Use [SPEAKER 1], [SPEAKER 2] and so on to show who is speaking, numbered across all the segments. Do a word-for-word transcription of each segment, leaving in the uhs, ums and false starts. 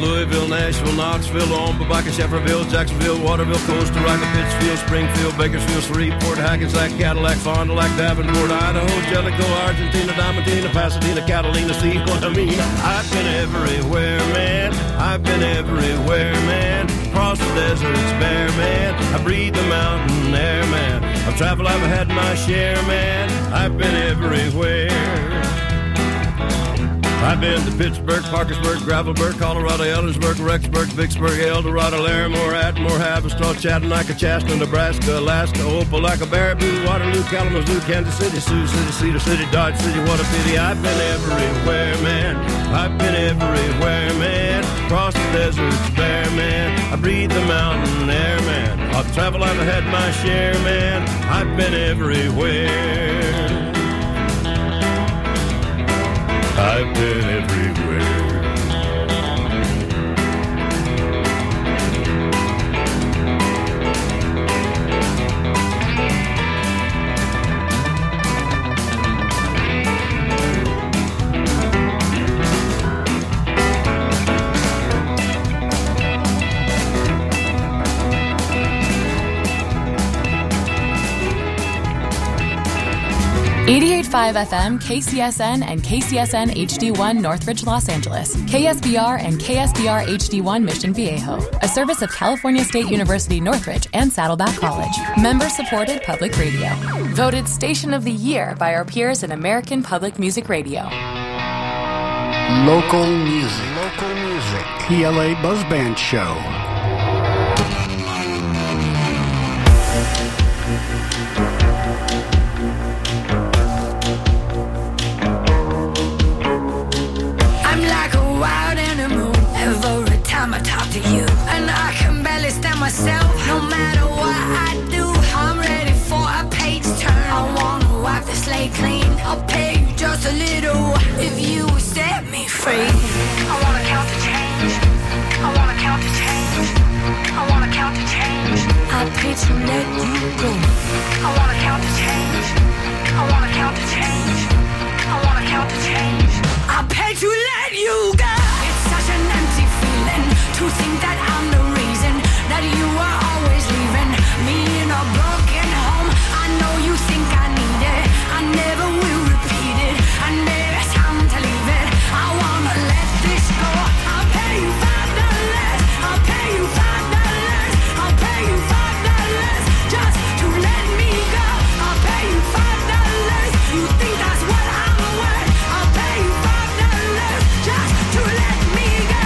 [SPEAKER 1] Louisville, Nashville, Knoxville, Omaha, Shefferville, Jacksonville, Waterville, Costa Rica, Pittsfield, Springfield, Bakersfield, Shreveport, Hackensack, Cadillac, Fond du Lac, Davenport, Idaho, Jellicoe, Argentina, Diamantina, Pasadena, Catalina, see what I mean? I've been everywhere, man. I've been everywhere, man. Across the deserts, bare, man. I breathe the mountain air, man. I've traveled, I've had my share, man. I've been everywhere. I've been to Pittsburgh, Parkersburg, Gravelburg, Colorado, Ellensburg, Rexburg, Vicksburg, Eldorado, Larimore, Atmore, Haverstraw, Chattanooga, Chastity, Nebraska, Alaska, Opelika, Baraboo, Waterloo, Kalamazoo, Kansas City, Sioux City, Cedar City, Dodge City, what a pity. I've been everywhere, man. I've been everywhere, man. Across the deserts, bare, man. I breathe the mountain air, man. I've traveled, I've had my share, man. I've been everywhere. I've been everywhere.
[SPEAKER 2] eighty-eight point five F M, K C S N, and K C S N H D one Northridge, Los Angeles. K S B R and K S B R H D one Mission Viejo. A service of California State University Northridge and Saddleback College. Member-supported public radio. Voted Station of the Year by our peers in American Public Music Radio.
[SPEAKER 3] Local music. Local music. P L A Buzz Band Show.
[SPEAKER 4] I talk to you, and I can barely stand myself. No matter what I do, I'm ready for a page turn. I wanna wipe the slate clean. I'll pay you just a little if you set me free. I wanna count the change. I wanna count the change. I wanna count the change. I pay to let you go. I wanna count the change. I wanna count the change. I wanna count the change. I pay to let you go. It's such an empty feeling to think that I'm the reason that you are always leaving me in a broken home. I know you think I need it. I never will repeat it. And maybe it's time to leave it. I wanna let this go. I'll pay you five dollars. I'll pay you five dollars. I'll pay you five dollars just to let me go. I'll pay you five dollars. You think that's what I'm worth? I'll pay you five dollars just to let me go.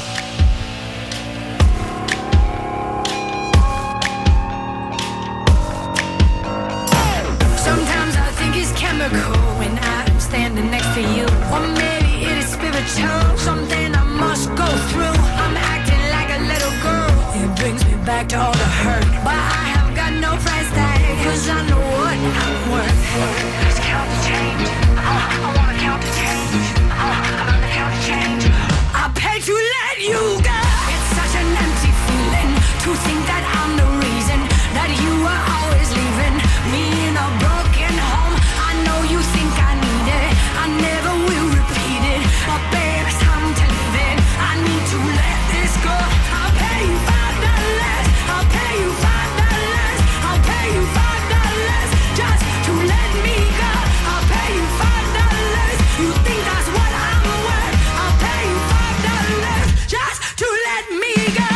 [SPEAKER 4] Sometimes I think it's chemical when I'm standing next to you. Or maybe it is spiritual, something I must go through. I'm acting like a little girl. It brings me back to all the hurt. But I have got no price tag, cause I know what I'm worth. Let's count the change. I, I wanna count the change. I, I'm gonna count the change. I pay to let you go. It's such an empty feeling to think that I'm the reason that you are always leaving me in a broken home. I know you think I need it. I never will repeat it. But babe, it's time to leave it. I need to let this go. I'll pay you five dollars. I'll pay you five dollars. I'll pay you five dollars just to let me go. I'll pay you five dollars. You think that's what I'm worth? I'll pay you five dollars just to let me go.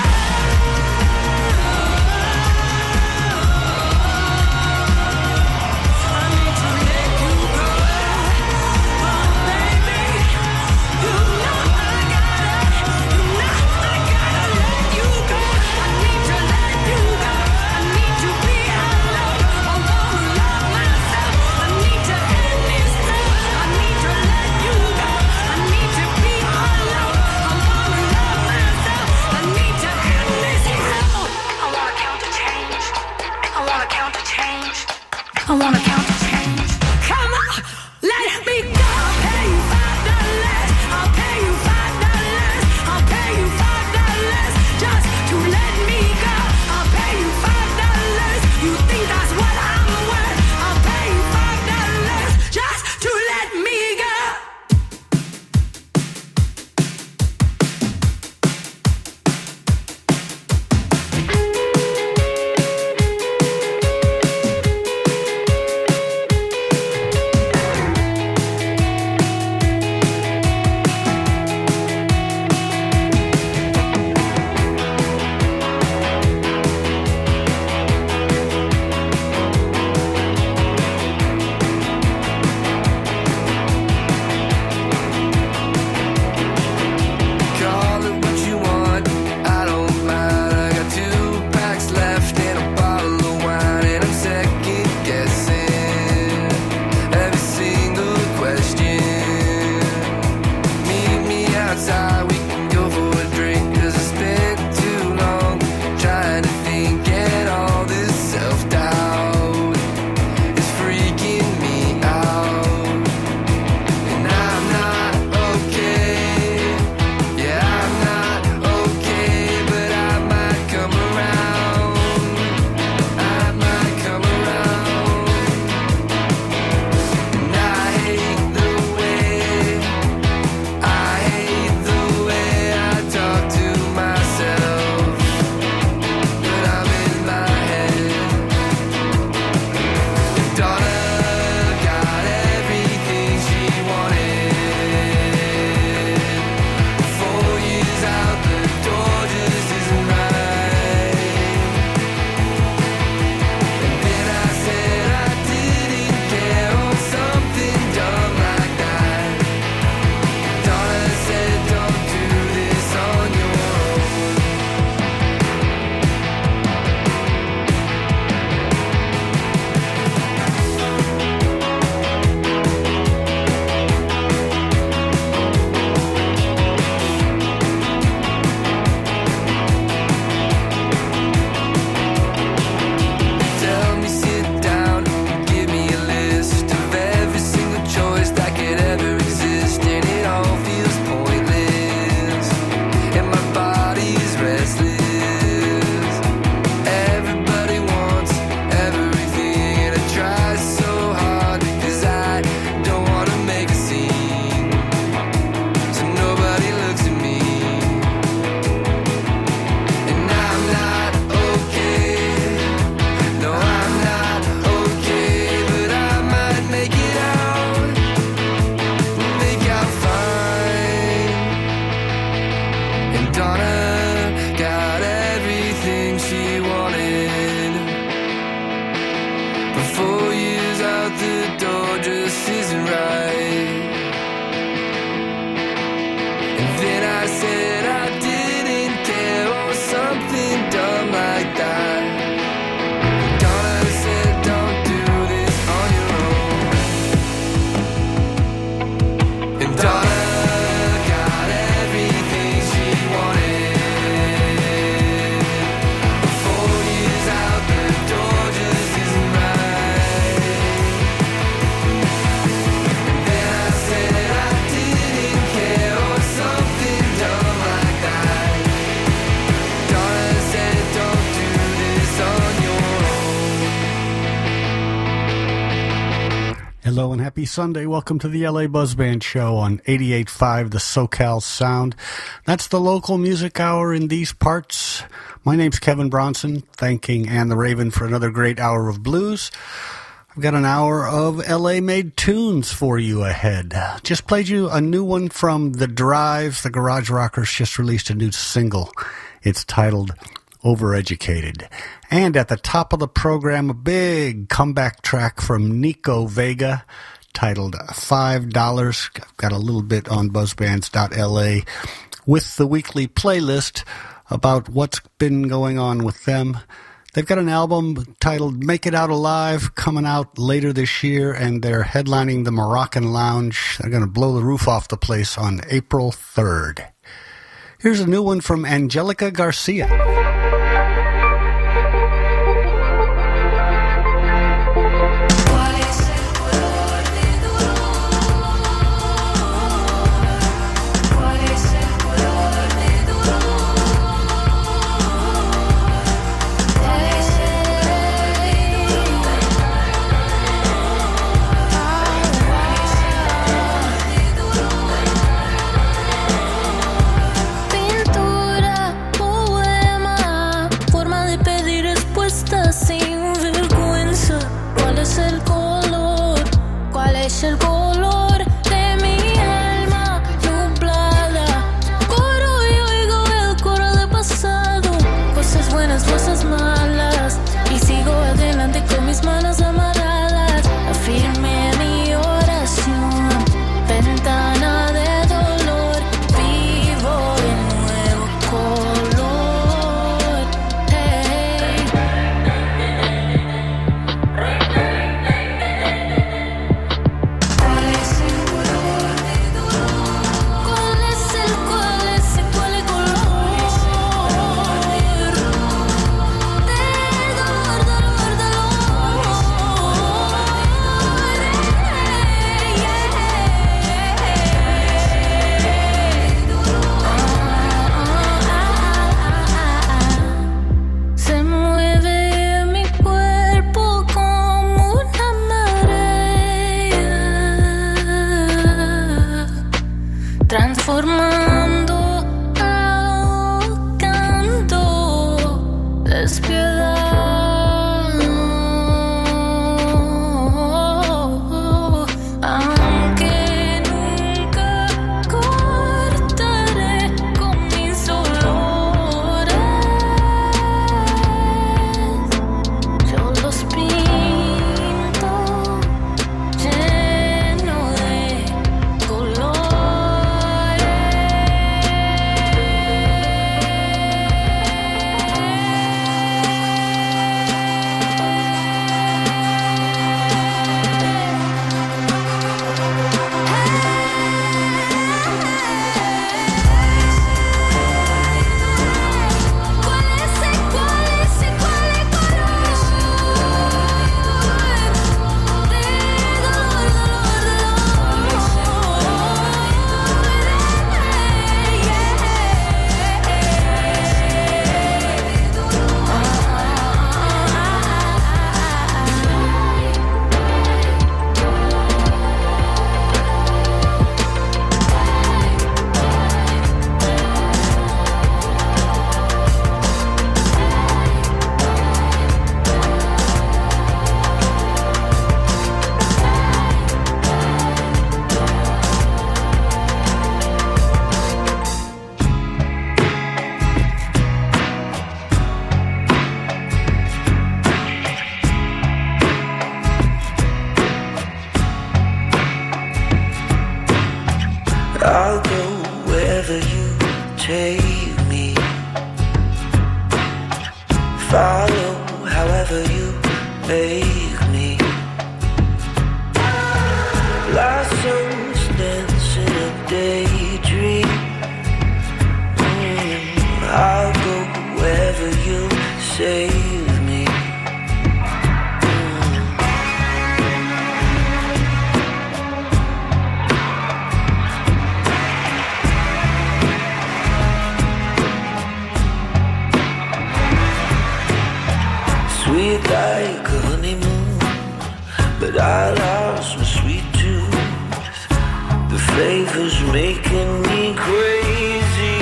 [SPEAKER 4] I wanna count the change. Come on, let me go. I'll pay you five dollars. I'll pay you five dollars. I'll pay you five dollars just to let me go. I'll pay you five dollars. You think that's what I'm worth? I'll pay you five dollars just to let me go.
[SPEAKER 5] Donna got everything she wanted, but four years out the door just isn't right. And then I said I didn't care, or something dumb like that. Donna said don't do this on your own. And Donna
[SPEAKER 3] Hello and happy Sunday. Welcome to the L A Buzz Band Show on eighty-eight point five The SoCal Sound. That's the local music hour in these parts. My name's Kevin Bronson, thanking Anne the Raven for another great hour of blues. I've got an hour of L A-made tunes for you ahead. Just played you a new one from The Drive. The Garage Rockers just released a new single. It's titled Overeducated. And at the top of the program, a big comeback track from Nico Vega titled five dollars. I've got a little bit on buzzbands dot L A with the weekly playlist about what's been going on with them. They've got an album titled Make It Out Alive coming out later this year, and they're headlining the Moroccan Lounge. They're going to blow the roof off the place on April third. Here's a new one from Angelica Garcia.
[SPEAKER 6] Pintura, poema follow however you make me. Lost souls dance in a daydream. mm, I'll go wherever you save me. mm. Sweet like a honeymoon, but I lost my sweet tooth. The flavor's making me crazy.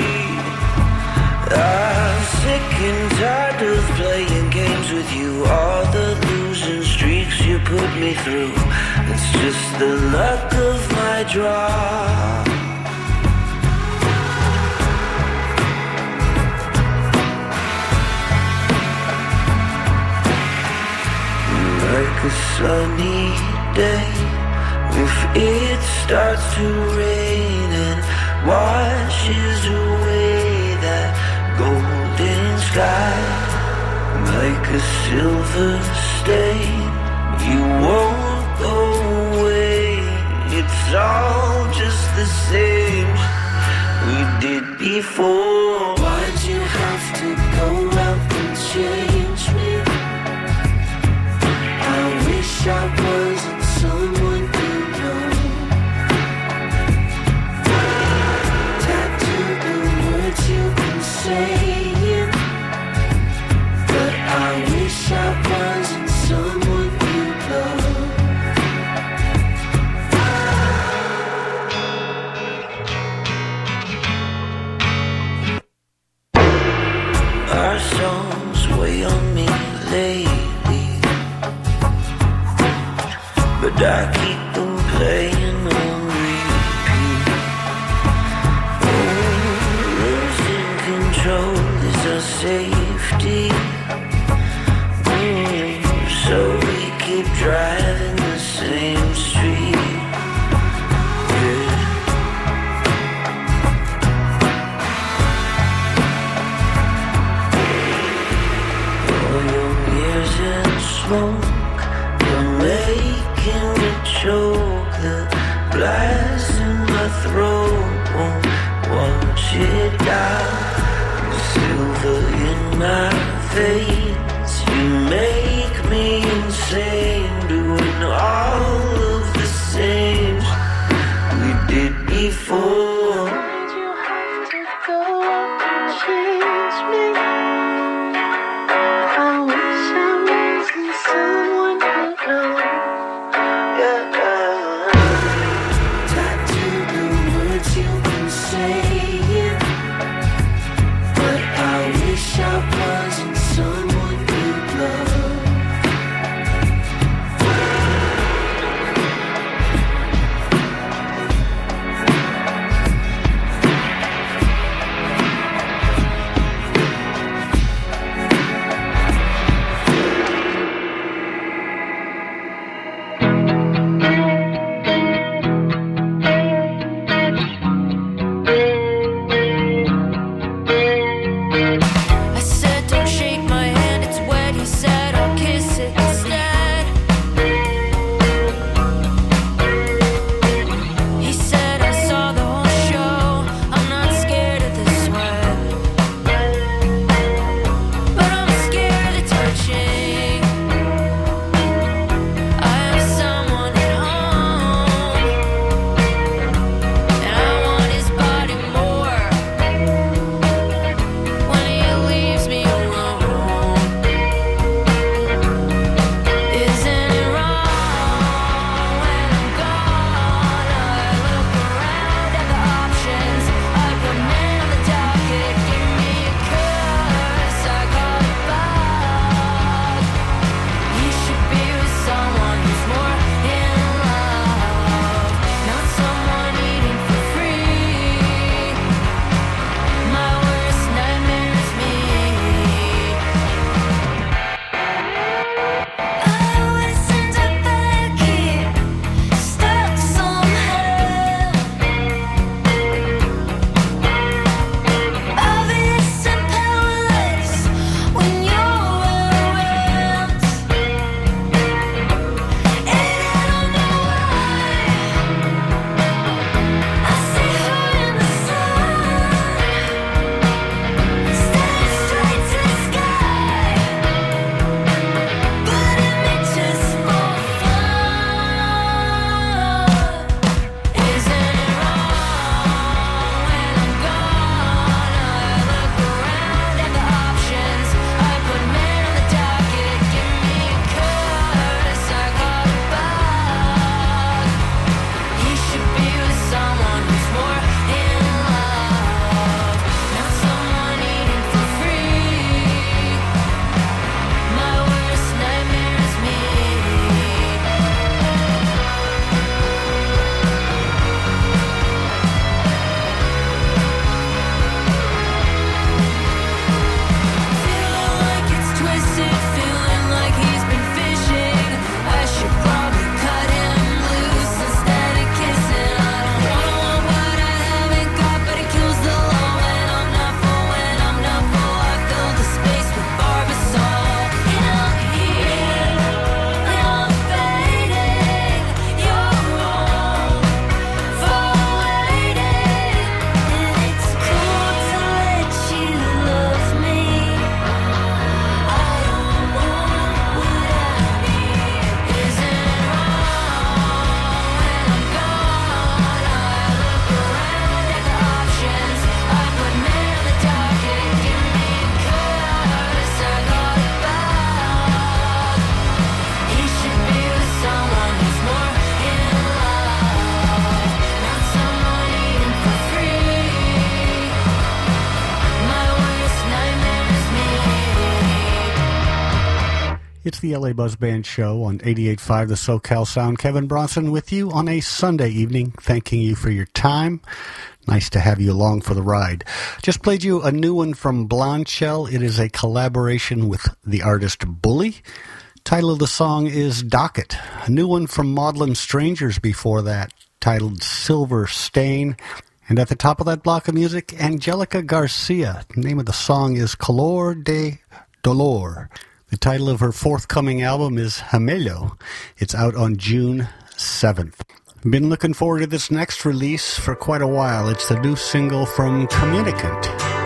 [SPEAKER 6] I'm sick and tired of playing games with you. All the losing streaks you put me through, it's just the luck of my draw. Like a sunny day, if it starts to rain and washes away that golden sky, like a silver stain, you won't go away. It's all just the same we did before. Why'd you have to go out and change me? I wish I wasn't someone you know. Tattooed the words you've been saying, but I wish I wasn't someone you love. Our songs weigh on me lately, but I keep them playing on repeat. Oh, losing control is our safety. Mm, so we keep driving the same street. Yeah. All your years in smoke, you're making me choke. The blast in my throat won't wash it down. Silver in my veins, you make me insane, doing all of the same we did before. Why'd you have to go and change me? I wish I wasn't someone you know. Tattoo the words you've been saying, but I wish I wasn't someone you love.
[SPEAKER 3] It's the L A Buzz Band Show on eighty-eight point five The SoCal Sound. Kevin Bronson with you on a Sunday evening, thanking you for your time. Nice to have you along for the ride. Just played you a new one from Blondshell. It is a collaboration with the artist Bully. Title of the song is Docket. A new one from Maudlin Strangers before that, titled Silver Stain. And at the top of that block of music, Angelica Garcia. The name of the song is Color de Dolor. The title of her forthcoming album is Gemelo. It's out on June seventh. Been looking forward to this next release for quite a while. It's the new single from Communicant.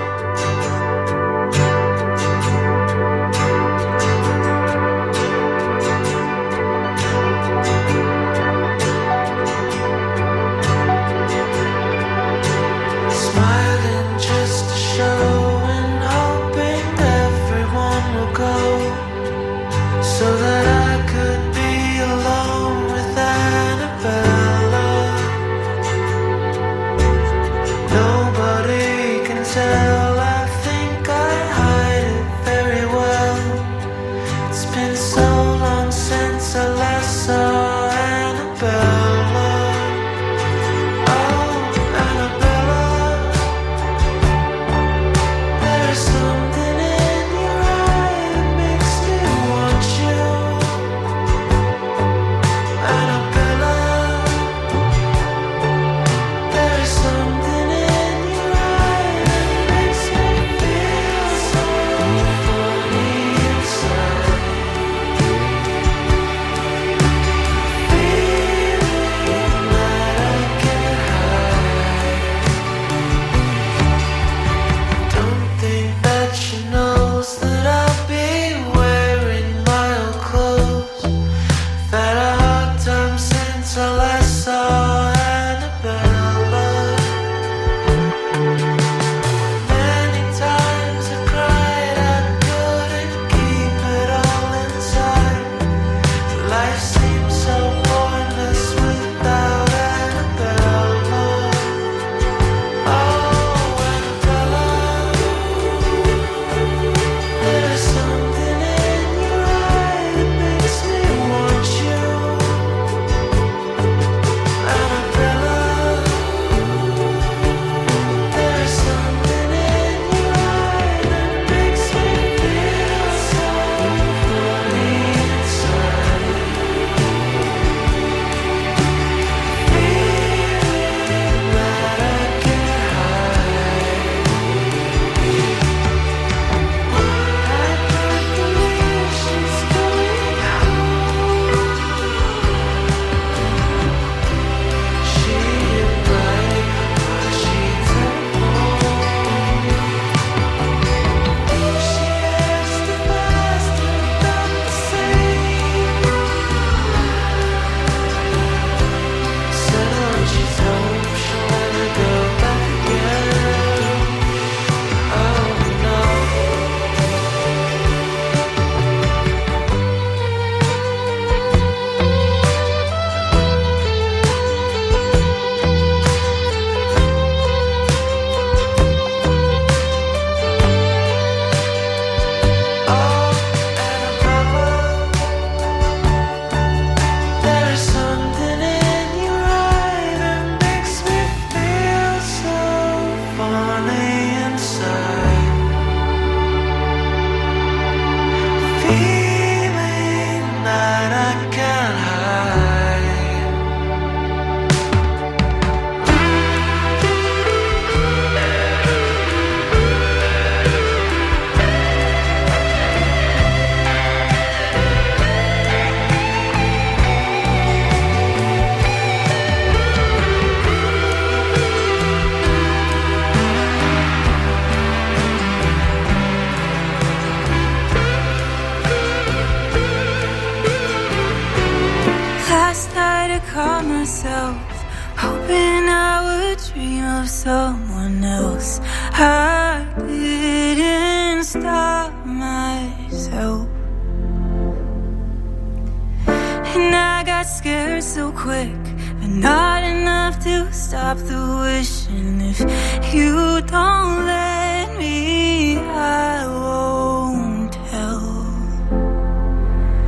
[SPEAKER 7] Someone else. I didn't stop myself, and I got scared so quick, but not enough to stop the wishing. If you don't let me, I won't tell.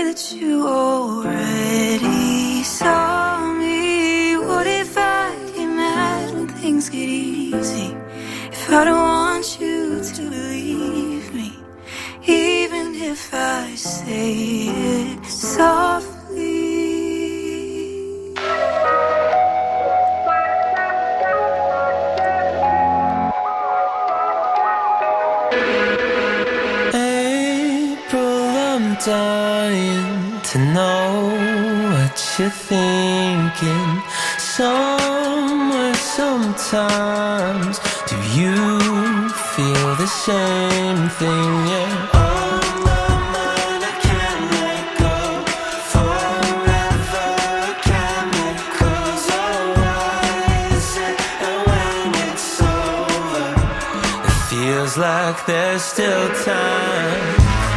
[SPEAKER 7] that you already saw me. What if I get mad when things get easy? If I don't want you to believe me, even if I say it softly.
[SPEAKER 5] Dying to know what you're thinking. Somewhere, sometimes, do you feel the same thing? Yeah. On my mind, I can't let go. Forever, I can't let go. So why is it that when it's over, it feels like there's still time?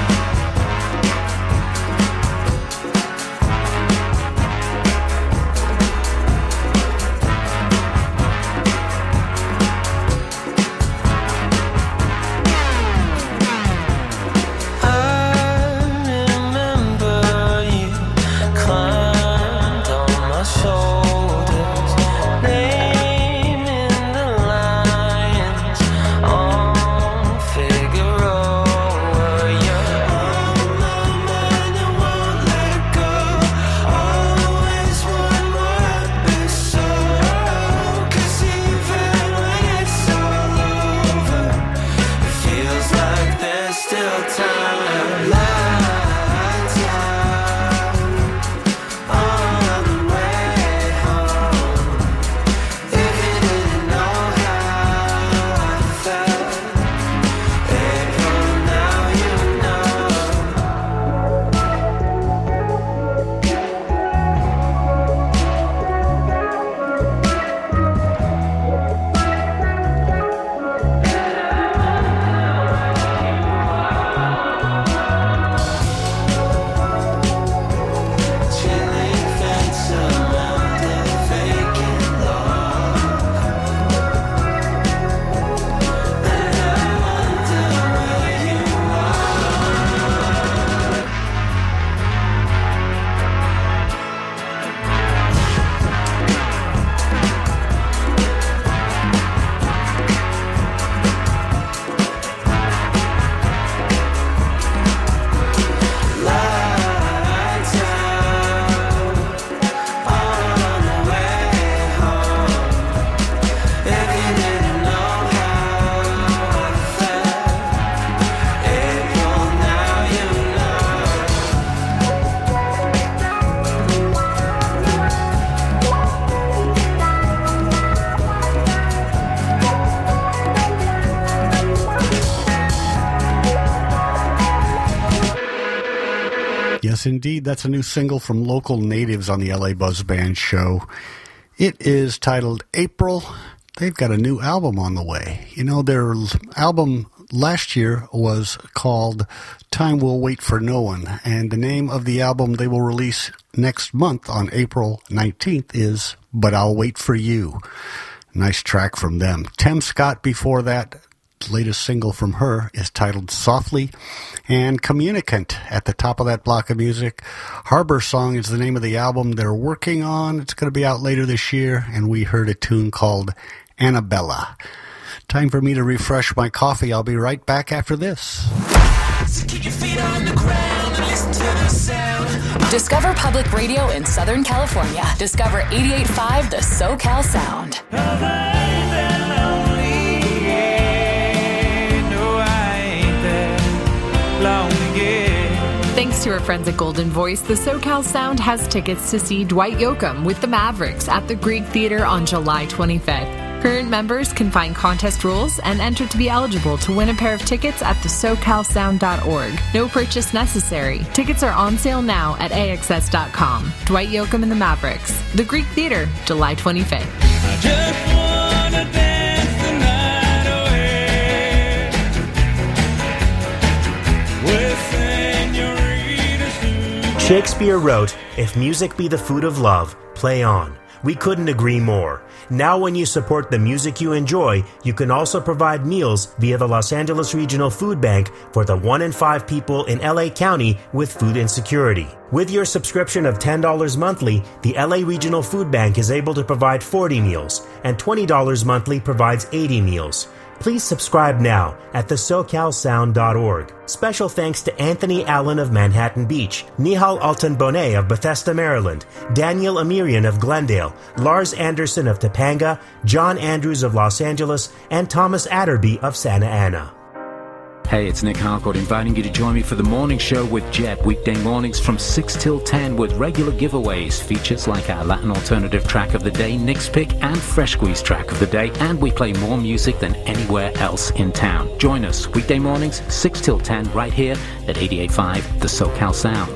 [SPEAKER 3] Yes, indeed. That's a new single from local natives on the L A Buzz Band show. It is titled April. They've got a new album on the way. You know, their album last year was called Time Will Wait for No One, and the name of the album they will release next month on April nineteenth is But I'll Wait for You. Nice track from them. Tem Scott before that. Latest single from her is titled Softly, and Communicant at the top of that block of music. Harbor Song is the name of the album they're working on. It's going to be out later this year, and we heard a tune called Annabella. Time for me to refresh my coffee. I'll be right back after this.
[SPEAKER 8] So keep your feet on the ground and listen to the sound.
[SPEAKER 2] Discover Public Radio in Southern California. Discover eighty-eight point five The SoCal Sound.
[SPEAKER 9] Thanks to our friends at Golden Voice, the SoCal Sound has tickets to see Dwight Yoakam with the Mavericks at the Greek Theater on July twenty-fifth. Current members can find contest rules and enter to be eligible to win a pair of tickets at the so cal sound dot org. No purchase necessary. Tickets are on sale now at A X S dot com. Dwight Yoakam and the Mavericks. The Greek Theater, July twenty-fifth.
[SPEAKER 8] I just wanna dance the night away with Senorita Sue.
[SPEAKER 10] Shakespeare wrote, "If music be the food of love, play on. We couldn't agree more. Now when you support the music you enjoy, you can also provide meals via the Los Angeles Regional Food Bank for the one in five people in L A County with food insecurity. With your subscription of ten dollars monthly, the L A Regional Food Bank is able to provide forty meals, and twenty dollars monthly provides eighty meals. Please subscribe now at the so cal sound dot org. Special thanks to Anthony Allen of Manhattan Beach, Nihal Alton-Bonet of Bethesda, Maryland, Daniel Amirian of Glendale, Lars Anderson of Topanga, John Andrews of Los Angeles, and Thomas Adderby of Santa Ana.
[SPEAKER 11] Hey, it's Nick Harcourt inviting you to join me for the morning show with Jet, weekday mornings from six till ten with regular giveaways, features like our Latin alternative track of the day, Nick's Pick, and Fresh Squeeze track of the day, and we play more music than anywhere else in town. Join us weekday mornings, six till ten, right here at eighty-eight point five, the SoCal Sound.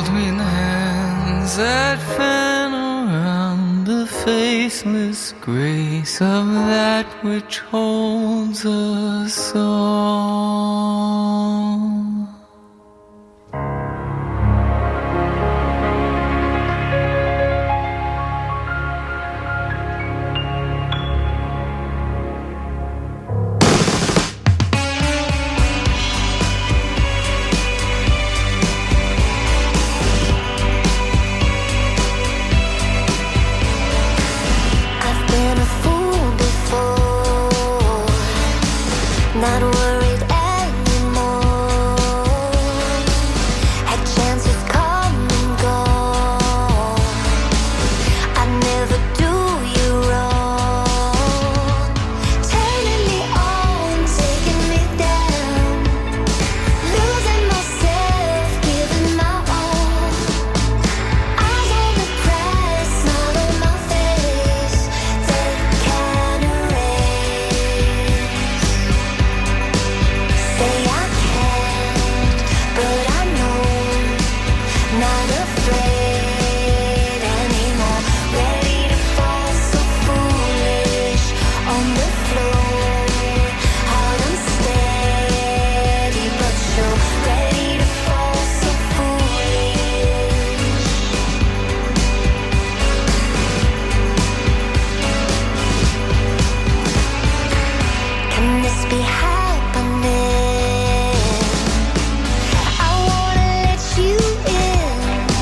[SPEAKER 5] between the hands that fan around the faceless grace of that which holds us all.
[SPEAKER 12] Not worried anymore. Had chances come and go. I never do you wrong. Turning me on, taking me down. Losing myself, giving my all. Eyes on the prize, smile on my face. They can't erase. Say I can't, but I know. Not afraid anymore. Ready to fall so foolish on the floor. Heart unsteady but sure. Ready to fall so foolish. Can this be happening? I wanna let you in.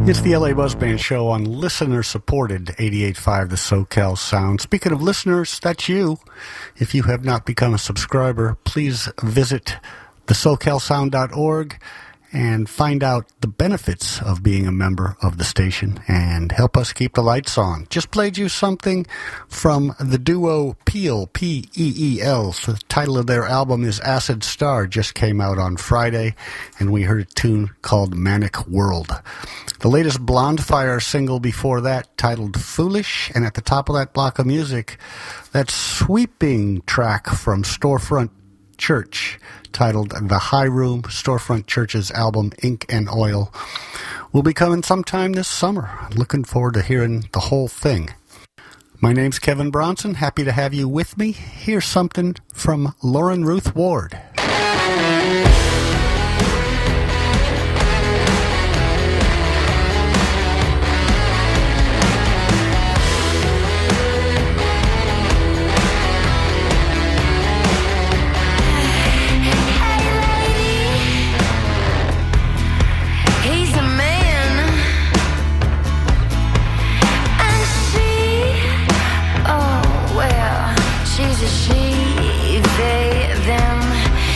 [SPEAKER 3] It's the L A Buzz Band Show on listener-supported eighty-eight point five The SoCal Sound. Speaking of listeners, that's you. If you have not become a subscriber, please visit the socal sound dot org and find out the benefits of being a member of the station and help us keep the lights on. Just played you something from the duo Peel, P E E L. So the title of their album is Acid Star, just came out on Friday, and we heard a tune called Manic World. The latest Blondfire single before that, titled Foolish, and at the top of that block of music, that sweeping track from Storefront Church, titled The High Room, Storefront Church's album Ink and Oil, will be coming sometime this summer. Looking forward to hearing the whole thing. My name's Kevin Bronson. Happy to have you with me. Here's something from Lauren Ruth Ward.
[SPEAKER 4] She's a she, they, them.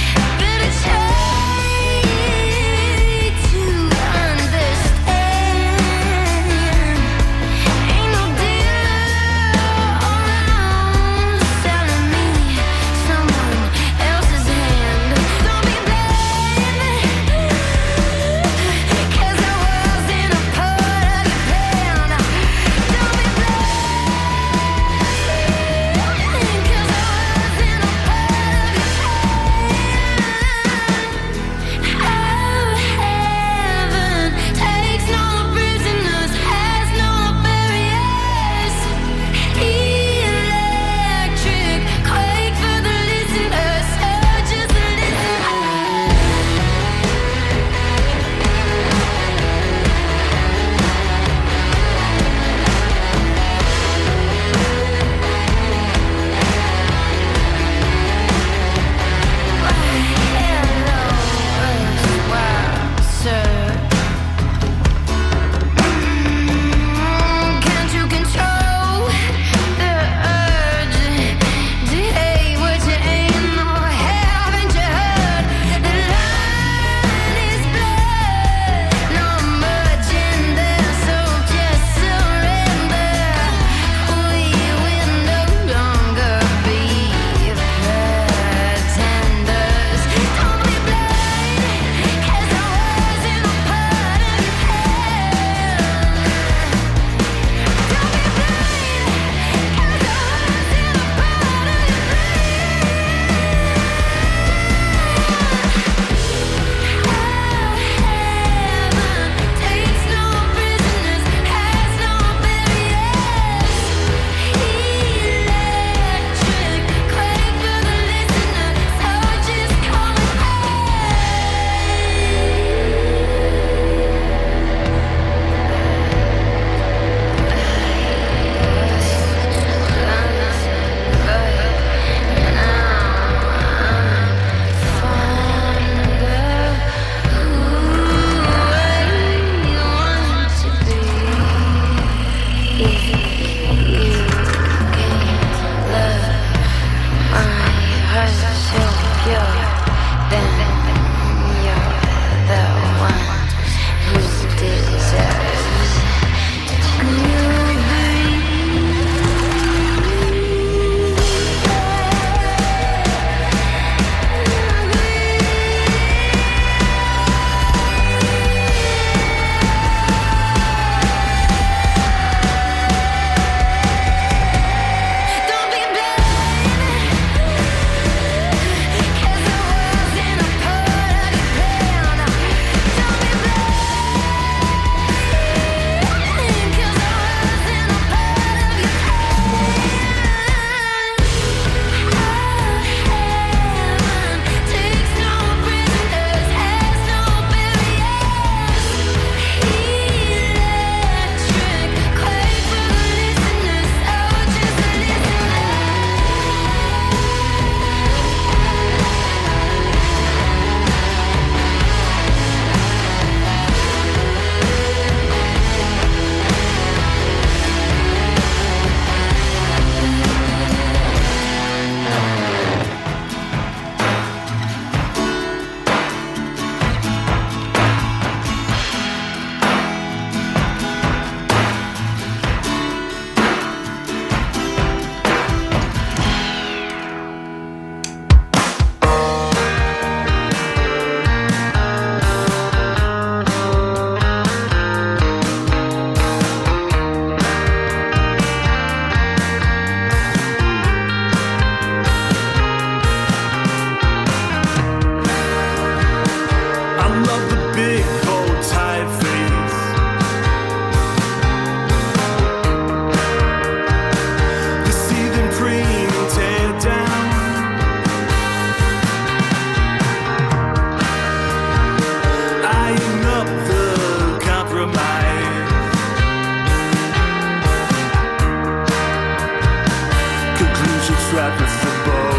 [SPEAKER 13] strapped with the bow.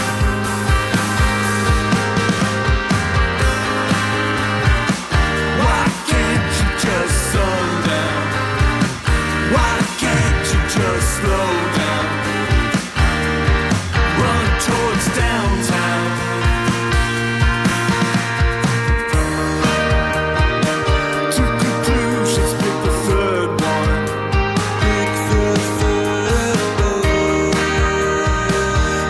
[SPEAKER 13] Why can't you just slow down? Why can't you just slow down? Run towards downtown. To conclusions, pick the third one. Pick the third one.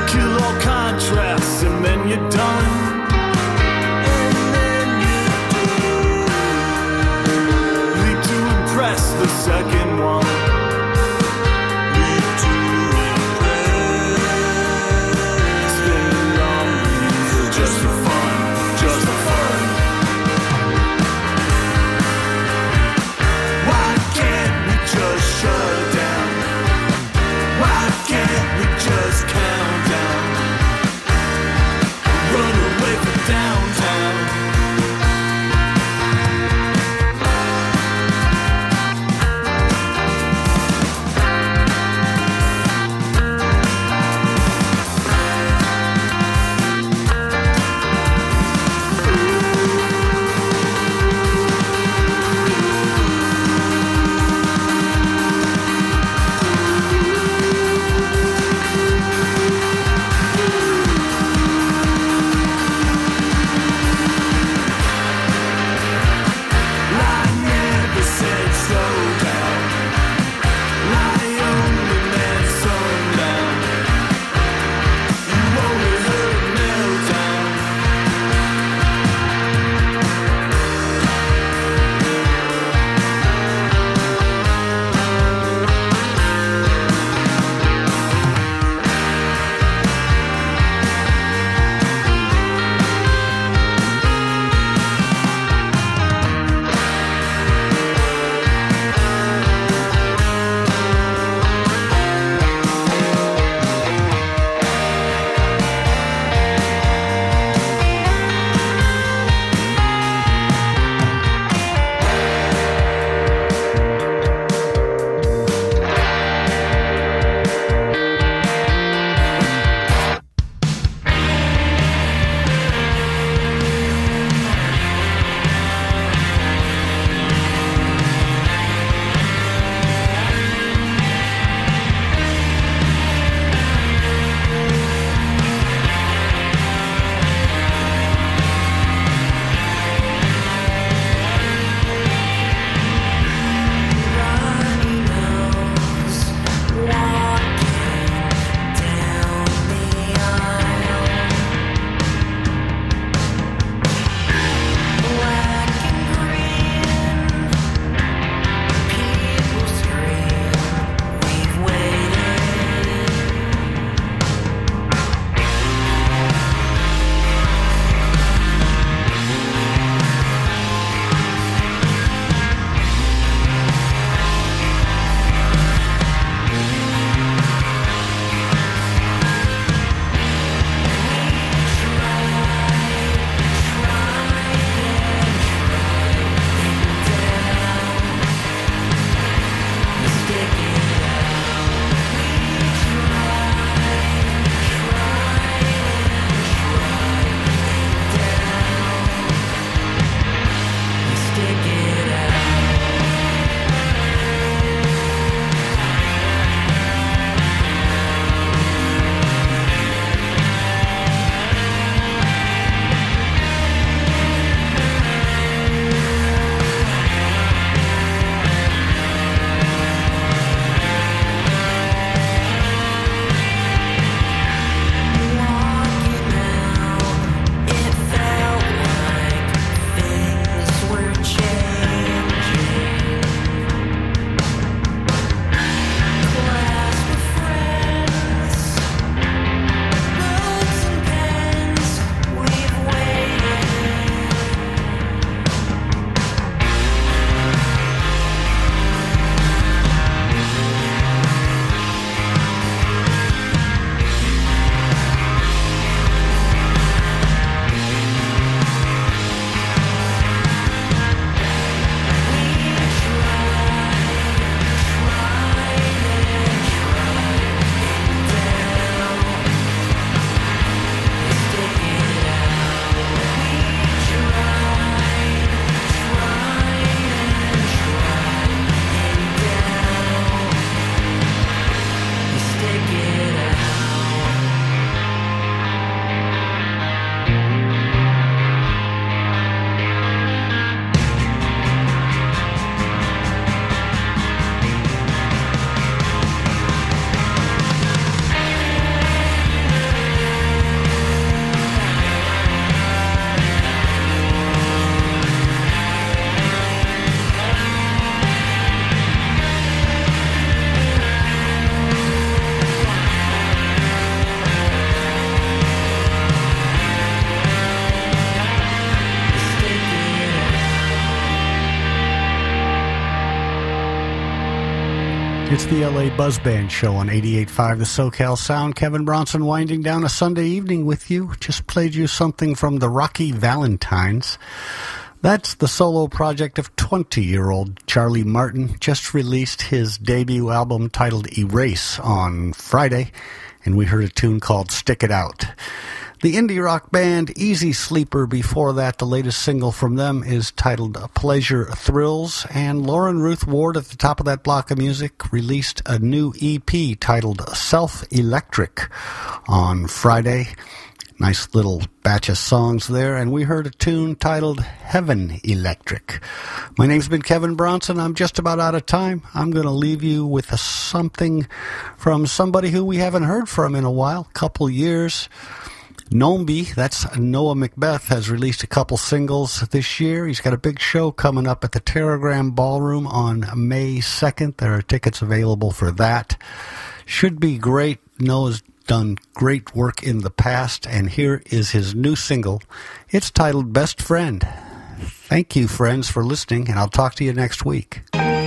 [SPEAKER 3] It's the L A Buzz Band Show on eighty-eight point five The SoCal Sound. Kevin Bronson winding down a Sunday evening with you. Just played you something from the Rocky Valentines. That's the solo project of twenty-year-old Charlie Martin. Just released his debut album titled Erase on Friday, and we heard a tune called Stick It Out. The indie rock band Easy Sleeper before that, the latest single from them is titled Pleasure Thrills, and Lauren Ruth Ward at the top of that block of music released a new E P titled Self-Electric on Friday. Nice little batch of songs there, and we heard a tune titled Heaven Electric. My name's been Kevin Bronson. I'm just about out of time. I'm going to leave you with a something from somebody who we haven't heard from in a while, couple years. Nombi, that's Noah Macbeth, has released a couple singles this year. He's got a big show coming up at the Terragram Ballroom on May second. There are tickets available for that. Should be great. Noah's done great work in the past, and here is his new single. It's titled Best Friend. Thank you, friends, for listening, and I'll talk to you next week.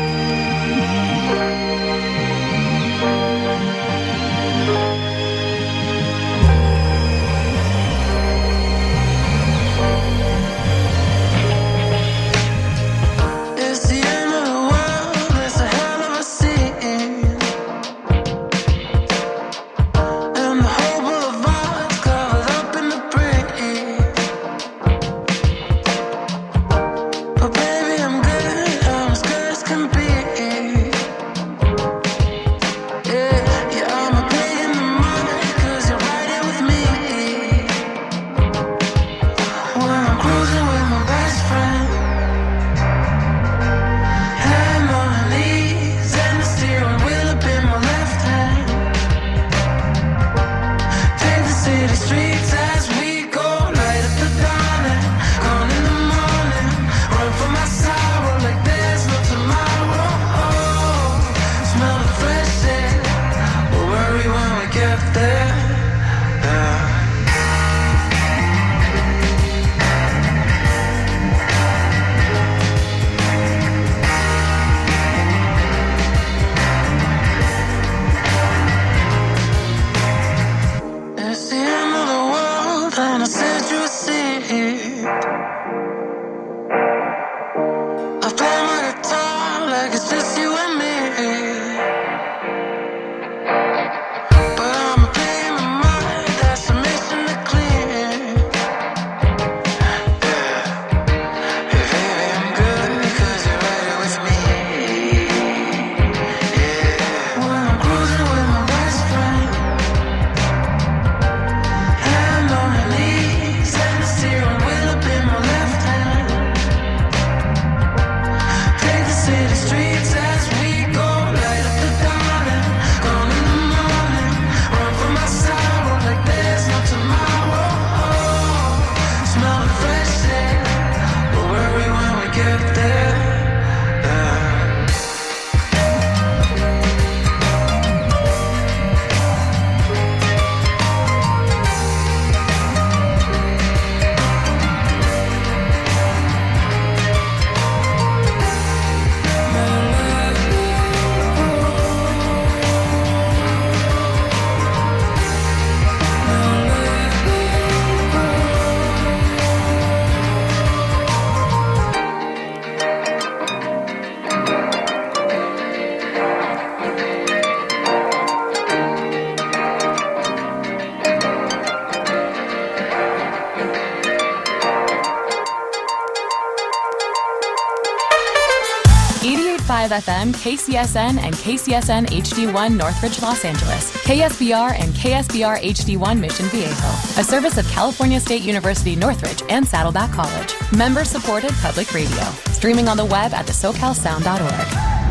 [SPEAKER 2] F M, K C S N, and K C S N H D one Northridge, Los Angeles, K S B R and K S B R H D one Mission Viejo, a service of California State University Northridge and Saddleback College. Member-supported public radio. Streaming on the web at the socal sound dot org.